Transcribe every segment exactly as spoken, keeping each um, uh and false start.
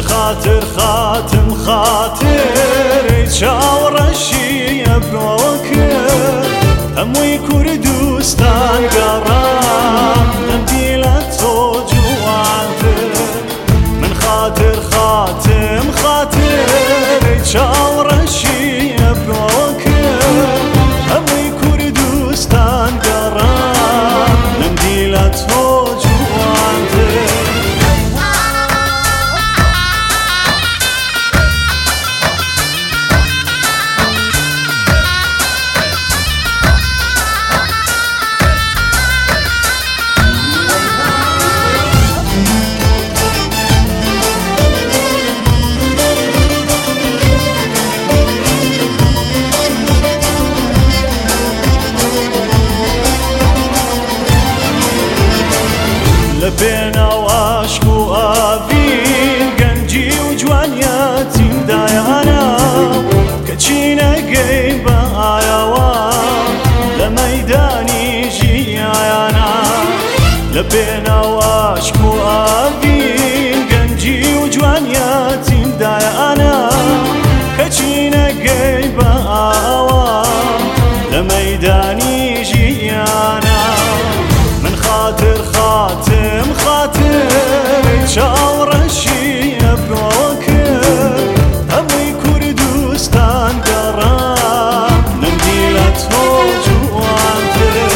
خاطر خاتم خاطر چاوەڕەشی ئەبرۆوە کرد هەمووی کوردستان گەڕام دەمدی لە تۆ جوانتر من خاطر خاتم خاطر چاوەڕەشی ئەبرۆوە کرد هەمووی کوردستان گەڕام دەمدی لە تۆ جوانتر لەبێنەوە عاشق و ئاڤین گەنجی و جوانیەتیمدایانە کە چینەگەی بە ئایەوە لە مەیدانی ژیانە لەبێنەوە عاشق و ئاڤین گەنجی و جوانیەتیمدایانە کە چینەگەی بە ئایەوە لە مەیدانی ژیانە من خاطر خاتم خاطر چاوەڕەشی ئەبرۆوە کرد هەمووی کوردستان گەڕام نەمدی لە تۆ جوانتر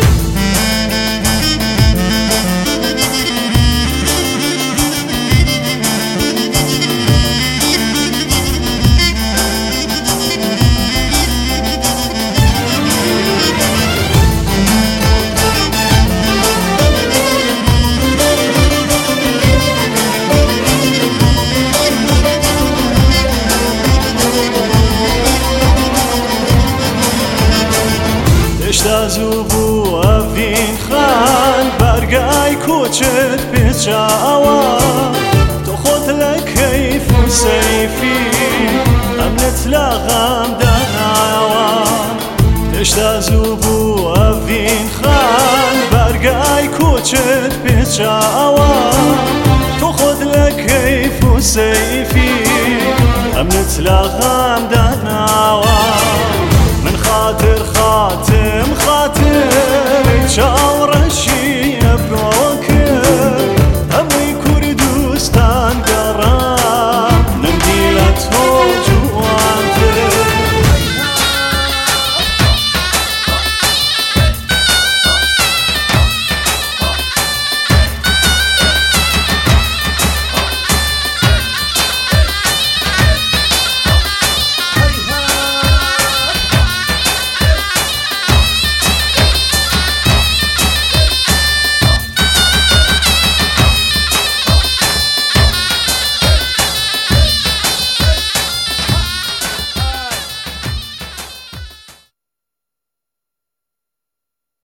هێشتا زوو بوو ئەڤین خان بەرگای کۆچت پێچاوە تۆ خۆت لە کەیف و سەیفی ئەمنت لە غەمدا نایەوە هێشتا زوو بوو ئەڤین خان بەرگای کۆچت پێچاوە تۆ خۆت لە کەیف و سەیفی ئەمنت لە غەمدا